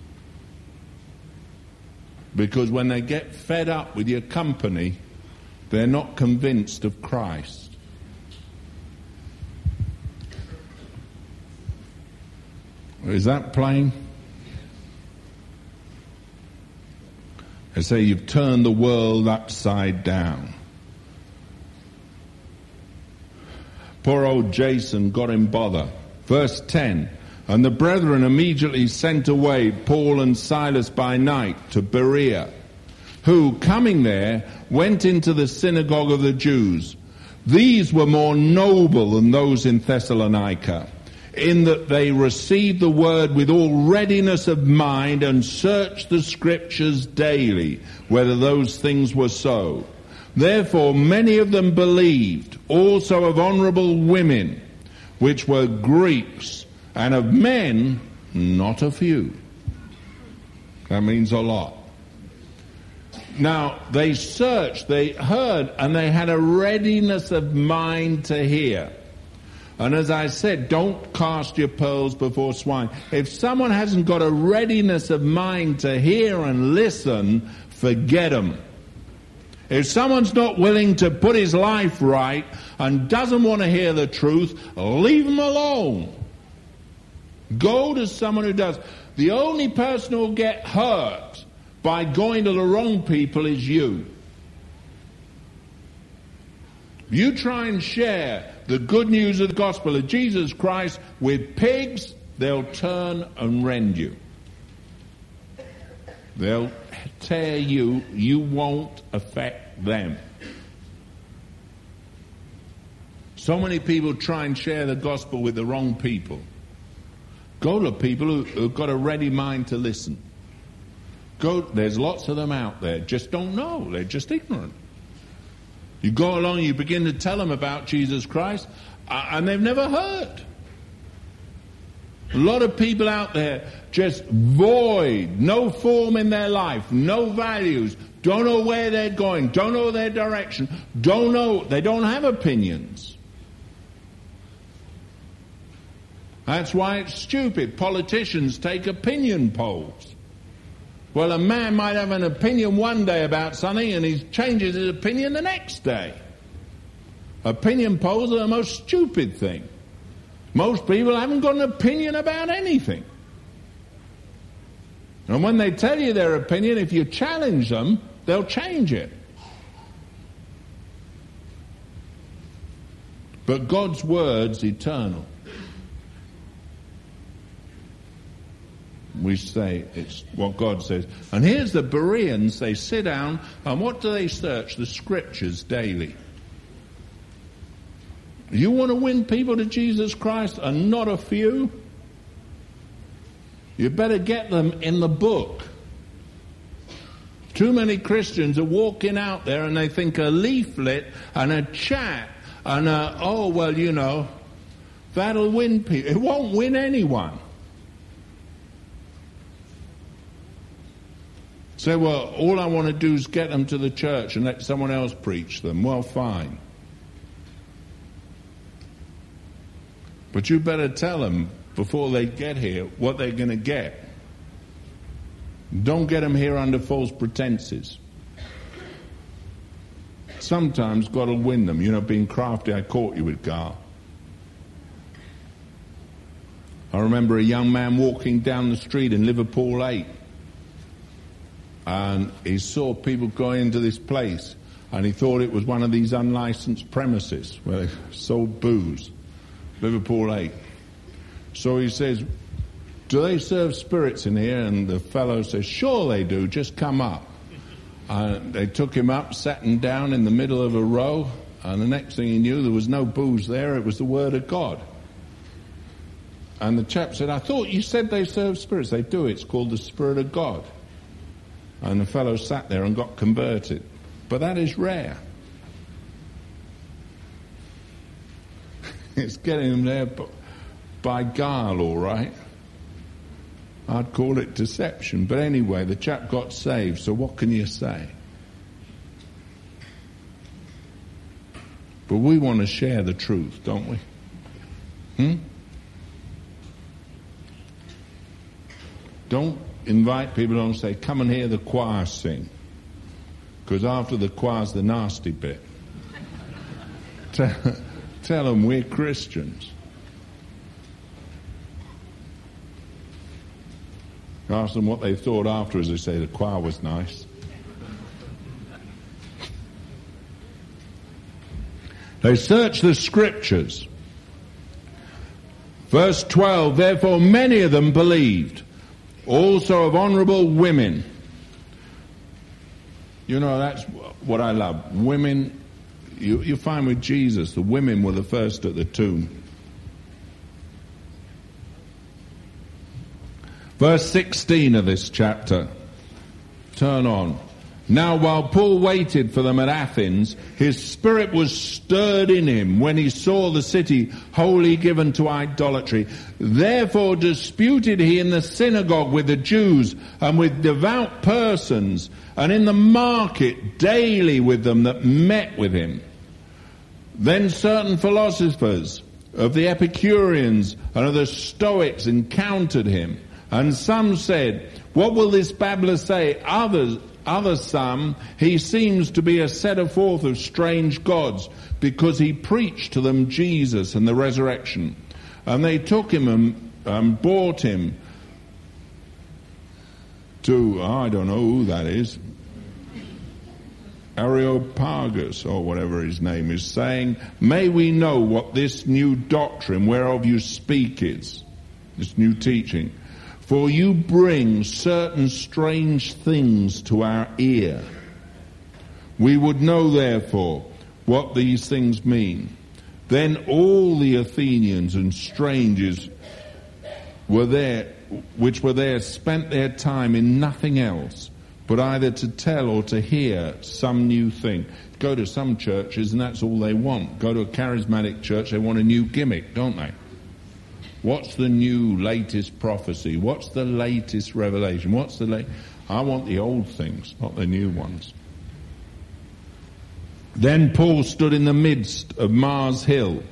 Because when they get fed up with your company, they're not convinced of Christ. Is that plain? I say you've turned the world upside down. Poor old Jason got in bother. Verse ten, and the brethren immediately sent away Paul and Silas by night to Berea, who, coming there, went into the synagogue of the Jews. These were more noble than those in Thessalonica, in that they received the word with all readiness of mind and searched the Scriptures daily, whether those things were so. Therefore many of them believed, also of honorable women, which were Greeks, and of men not a few. That means a lot. Now, they searched, they heard, and they had a readiness of mind to hear. And as I said, don't cast your pearls before swine. If someone hasn't got a readiness of mind to hear and listen, forget them. If someone's not willing to put his life right and doesn't want to hear the truth, leave them alone. Go to someone who does. The only person who will get hurt by going to the wrong people is you. You try and share the good news of the gospel of Jesus Christ with pigs, they'll turn and rend you. They'll tear you, you won't affect them. So many people try and share the gospel with the wrong people. Go to people who, who've got a ready mind to listen. Go, there's lots of them out there, just don't know, they're just ignorant. You go along, you begin to tell them about Jesus Christ, uh, and they've never heard. A lot of people out there just void, no form in their life, no values, don't know where they're going, don't know their direction, don't know, they don't have opinions. That's why it's stupid. Politicians take opinion polls. Well, a man might have an opinion one day about something and he changes his opinion the next day. Opinion polls are the most stupid thing. Most people haven't got an opinion about anything. And when they tell you their opinion, if you challenge them, they'll change it. But God's word's eternal. We say it's what God says. And here's the Bereans, they sit down, and what do they search? The scriptures daily. You want to win people to Jesus Christ and not a few? You better get them in the book. Too many Christians are walking out there and they think a leaflet and a chat and a, oh, well, you know, that'll win people. It won't win anyone. Say, well, all I want to do is get them to the church and let someone else preach them. Well, fine. But you better tell them before they get here what they're going to get. Don't get them here under false pretenses. Sometimes God will win them. You know, being crafty, I caught you with Gar. I remember a young man walking down the street in Liverpool eight. And he saw people going into this place, and he thought it was one of these unlicensed premises where they sold booze. Liverpool eight. So he says, do they serve spirits in here? And the fellow says, sure they do, just come up. And they took him up, sat him down in the middle of a row, and the next thing he knew, there was no booze there, it was the Word of God. And the chap said, I thought you said they serve spirits. They do, it's called the Spirit of God. And the fellow sat there and got converted. But that is rare. It's getting them there by guile, all right. I'd call it deception. But anyway, the chap got saved, so what can you say? But we want to share the truth, don't we? Hmm? Don't invite people on and say, come and hear the choir sing. Because after the choir's the nasty bit. tell, tell them we're Christians. Ask them what they thought afterwards. They say the choir was nice. They search the scriptures. Verse twelve, therefore many of them believed, also of honorable women. You know, that's what I love. Women, you, you find with Jesus, the women were the first at the tomb. Verse sixteen of this chapter. Turn on. Now while Paul waited for them at Athens, his spirit was stirred in him when he saw the city wholly given to idolatry. Therefore disputed he in the synagogue with the Jews and with devout persons, and in the market daily with them that met with him. Then certain philosophers of the Epicureans and of the Stoics encountered him, and some said, what will this babbler say? Others other some, he seems to be a setter forth of strange gods, because he preached to them Jesus and the resurrection. And they took him and um, brought him to, I don't know who that is, Areopagus, or whatever his name is, saying, may we know what this new doctrine whereof you speak is, this new teaching. For you bring certain strange things to our ear. We would know, therefore, what these things mean. Then all the Athenians and strangers were there, which were there, spent their time in nothing else, but either to tell or to hear some new thing. Go to some churches and that's all they want. Go to a charismatic church, they want a new gimmick, don't they? What's the new latest prophecy? What's the latest revelation? What's the late? I want the old things, not the new ones. Then Paul stood in the midst of Mars Hill.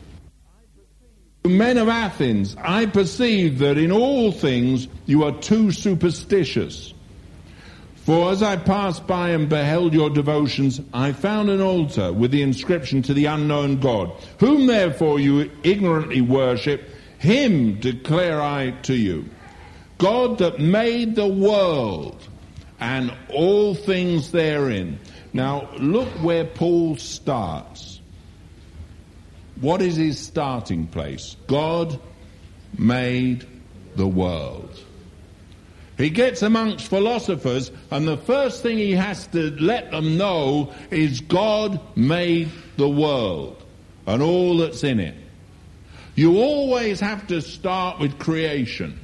Men of Athens, I perceive that in all things you are too superstitious. For as I passed by and beheld your devotions, I found an altar with the inscription to the unknown God, whom therefore you ignorantly worship, him declare I to you. God that made the world and all things therein. Now look where Paul starts. What is his starting place? God made the world. He gets amongst philosophers, and the first thing he has to let them know is God made the world and all that's in it. You always have to start with creation.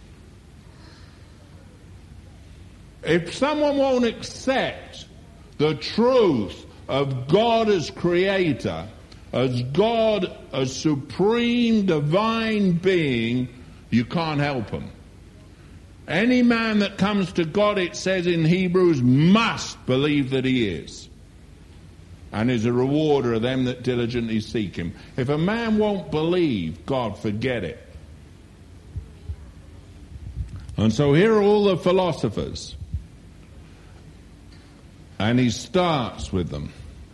If someone won't accept the truth of God as creator, as God as supreme divine being, you can't help them. Any man that comes to God, it says in Hebrews, must believe that he is, and is a rewarder of them that diligently seek him. If a man won't believe God, forget it. And so here are all the philosophers, and he starts with them.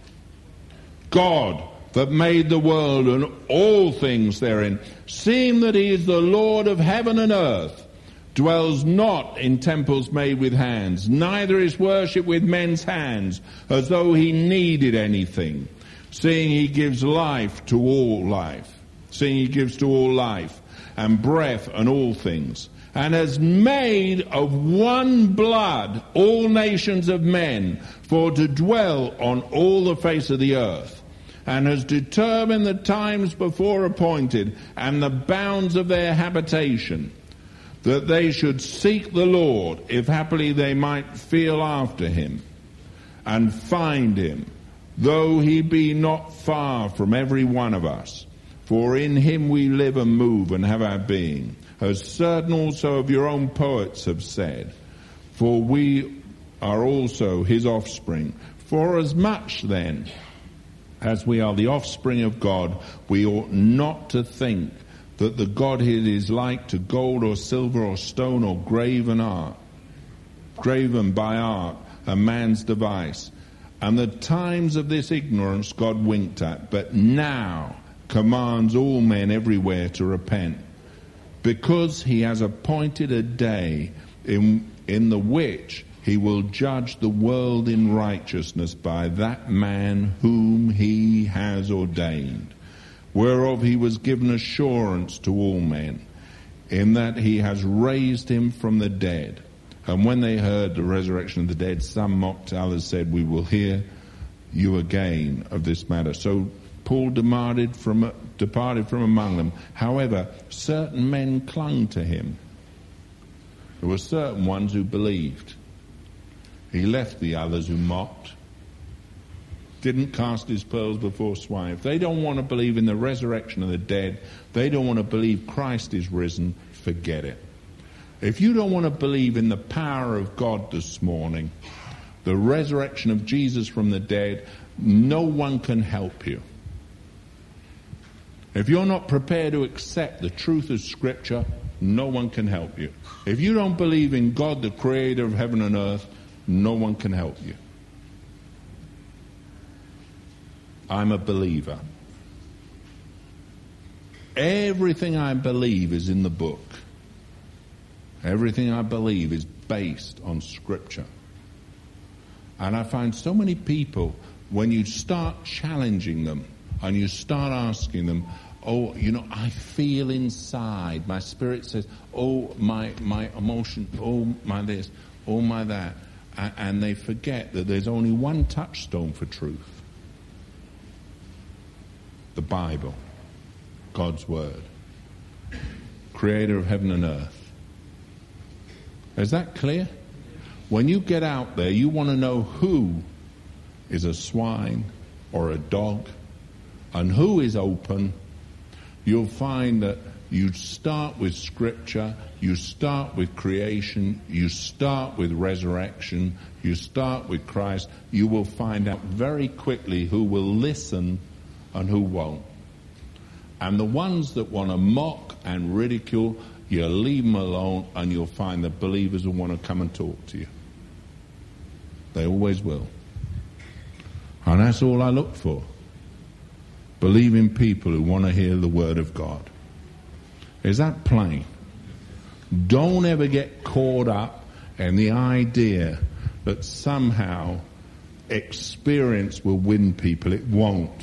God that made the world and all things therein, seeing that he is the Lord of heaven and earth, dwells not in temples made with hands, neither is worship with men's hands, as though he needed anything, seeing he gives life to all life, seeing he gives to all life, and breath and all things, and has made of one blood all nations of men, for to dwell on all the face of the earth, and has determined the times before appointed, and the bounds of their habitation, that they should seek the Lord, if happily they might feel after him, and find him, though he be not far from every one of us. For in him we live and move and have our being, as certain also of your own poets have said, for we are also his offspring. For as much then as we are the offspring of God, we ought not to think that the Godhead is like to gold or silver or stone or graven art, graven by art, a man's device. And the times of this ignorance God winked at, but now commands all men everywhere to repent, because he has appointed a day in, in the which he will judge the world in righteousness by that man whom he has ordained, whereof he was given assurance to all men, in that he has raised him from the dead. And when they heard the resurrection of the dead, some mocked, others said, we will hear you again of this matter. So Paul departed from, departed from among them. However, certain men clung to him. There were certain ones who believed. He left the others who mocked. Didn't cast his pearls before swine. If they don't want to believe in the resurrection of the dead, they don't want to believe Christ is risen, forget it. If you don't want to believe in the power of God this morning, the resurrection of Jesus from the dead, no one can help you. If you're not prepared to accept the truth of Scripture, no one can help you. If you don't believe in God, the creator of heaven and earth, No one can help you. I'm a believer. Everything I believe is in the book. Everything I believe is based on Scripture. And I find so many people, when you start challenging them and you start asking them, oh, you know, I feel inside, my spirit says, oh, my, my emotion, oh, my this, oh, my that. And they forget that there's only one touchstone for truth. The Bible, God's Word, creator of heaven and earth. Is that clear? When you get out there, you want to know who is a swine or a dog and who is open. You'll find that you start with Scripture, you start with creation, you start with resurrection, you start with Christ. You will find out very quickly who will listen and who won't. And the ones that want to mock and ridicule, you leave them alone, and you'll find that believers will want to come and talk to you. They always will. And that's all I look for. Believing people who want to hear the Word of God. Is that plain? Don't ever get caught up in the idea that somehow experience will win people. It won't.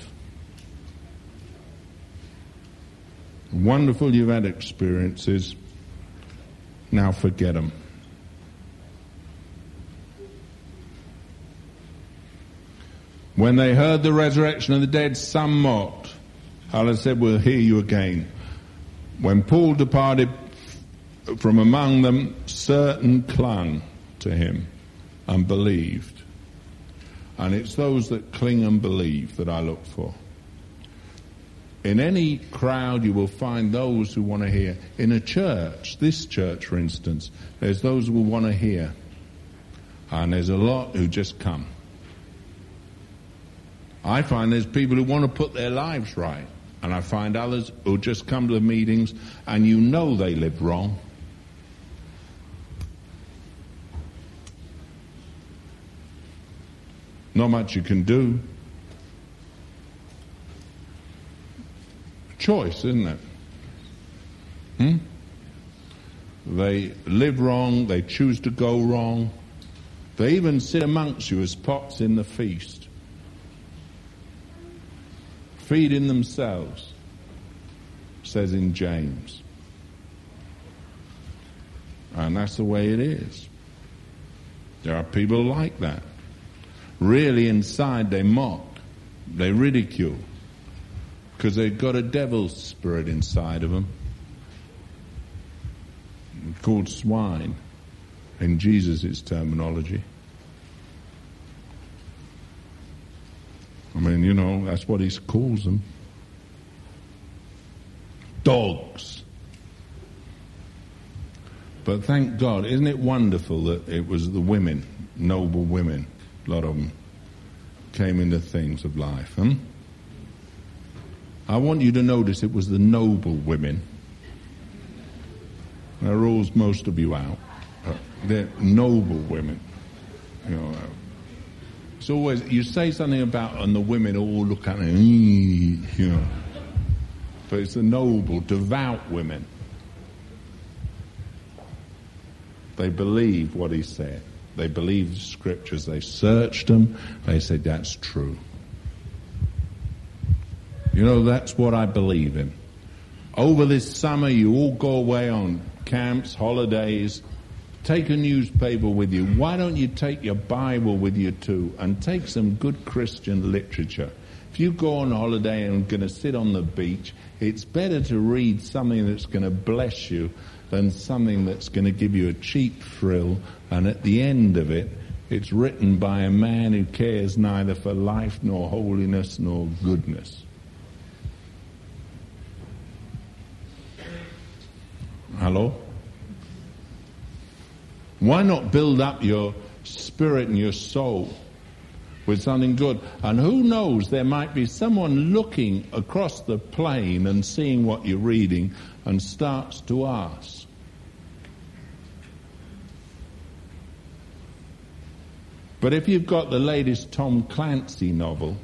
Wonderful you've had experiences. Now forget them. When they heard the resurrection of the dead, some mocked. Allah said, we'll hear you again. When Paul departed from among them, certain clung to him and believed. And it's those that cling and believe that I look for. In any crowd you will find those who want to hear. In a church, this church for instance, there's those who will want to hear. And there's a lot who just come. I find there's people who want to put their lives right. And I find others who just come to the meetings and you know they live wrong. Not much you can do. Choice, isn't it? Hmm? They live wrong, they choose to go wrong. They even sit amongst you as pots in the feast. Feeding themselves, says in James. And that's the way it is. There are people like that. Really inside they mock, they ridicule, because they've got a devil's spirit inside of them, called swine in Jesus' terminology. I mean, you know, that's what he calls them. Dogs. But thank God, isn't it wonderful that it was the women, noble women, a lot of them, came into things of life, huh? I want you to notice it was the noble women. That rules most of you out. Uh, they're noble women. You know, uh, it's always, you say something about, and the women all look at it, you know. But it's the noble, devout women. They believe what he said. They believe the scriptures. They searched them. They said, that's true. You know, that's what I believe in. Over this summer, you all go away on camps, holidays. Take a newspaper with you. Why don't you take your Bible with you too and take some good Christian literature? If you go on holiday and going to sit on the beach, it's better to read something that's going to bless you than something that's going to give you a cheap thrill, and at the end of it, it's written by a man who cares neither for life nor holiness nor goodness. Hello? Why not build up your spirit and your soul with something good? And who knows, there might be someone looking across the plain and seeing what you're reading and starts to ask. But if you've got the latest Tom Clancy novel,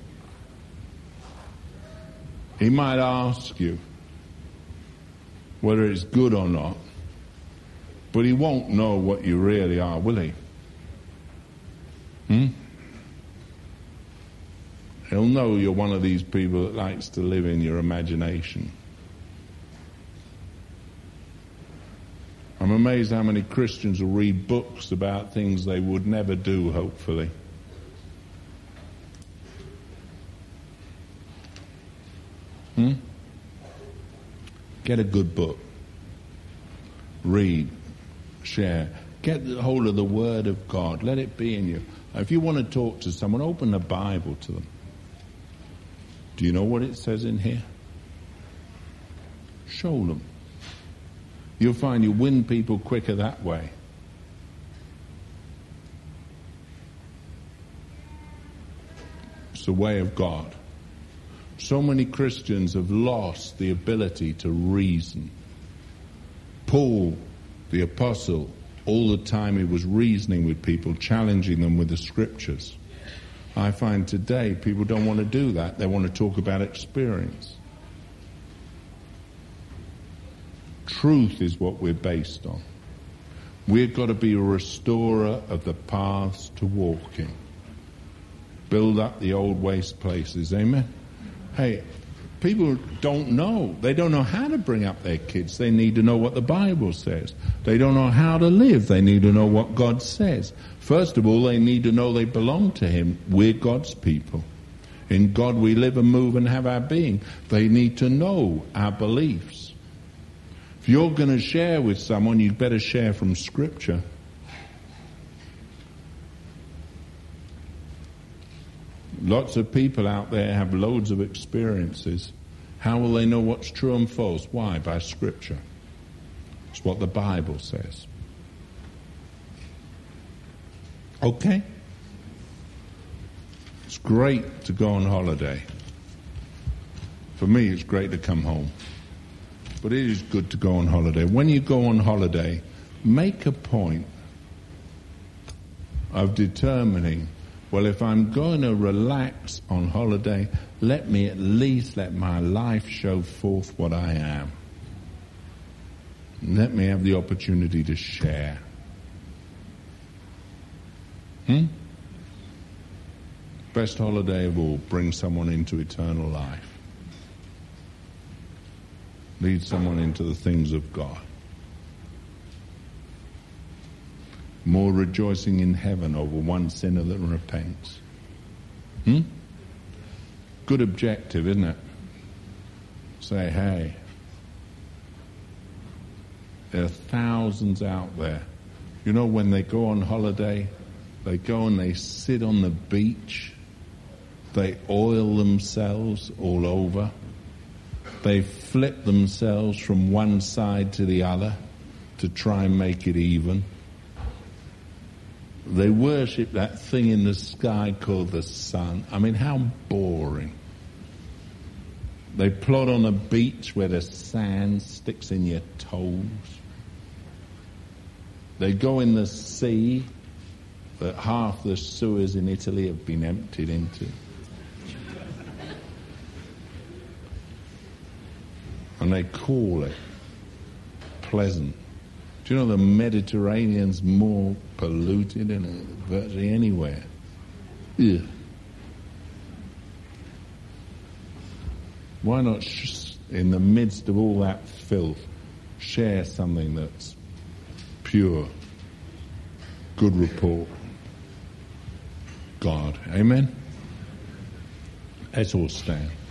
he might ask you whether it's good or not, but he won't know what you really are, will he? Hmm? He'll know you're one of these people that likes to live in your imagination. I'm amazed how many Christians will read books about things they would never do, hopefully. Hmm? Get a good book. Read. Share. Get hold of the Word of God. Let it be in you. If you want to talk to someone, open the Bible to them. Do you know what it says in here? Show them. You'll find you win people quicker that way. It's the way of God. So many Christians have lost the ability to reason. Paul, the apostle, all the time he was reasoning with people, challenging them with the scriptures. I find today people don't want to do that. They want to talk about experience. Truth is what we're based on. We've got to be a restorer of the paths to walk in. Build up the old waste places. Amen? Hey, people don't know. They don't know how to bring up their kids. They need to know what the Bible says. They don't know how to live. They need to know what God says. First of all, they need to know they belong to Him. We're God's people. In God we live and move and have our being. They need to know our beliefs. If you're going to share with someone, you'd better share from Scripture. Lots of people out there have loads of experiences. How will they know what's true and false? Why? By Scripture. It's what the Bible says. Okay? It's great to go on holiday. For me, it's great to come home. But it is good to go on holiday. When you go on holiday, make a point of determining, well, if I'm going to relax on holiday, let me at least let my life show forth what I am. Let me have the opportunity to share. Hmm? Best holiday of all, bring someone into eternal life. Lead someone into the things of God. More rejoicing in heaven over one sinner that repents. Hmm? Good objective, isn't it? Say, hey, there are thousands out there. You know, when they go on holiday, they go and they sit on the beach. They oil themselves all over. They flip themselves from one side to the other to try and make it even. They worship that thing in the sky called the sun. I mean, how boring. They plod on a beach where the sand sticks in your toes. They go in the sea that half the sewers in Italy have been emptied into. And they call it pleasant. Do you know the Mediterranean's more polluted than virtually anywhere? Yeah. Why not, sh- in the midst of all that filth, share something that's pure, good report, God. Amen? Let's all stand.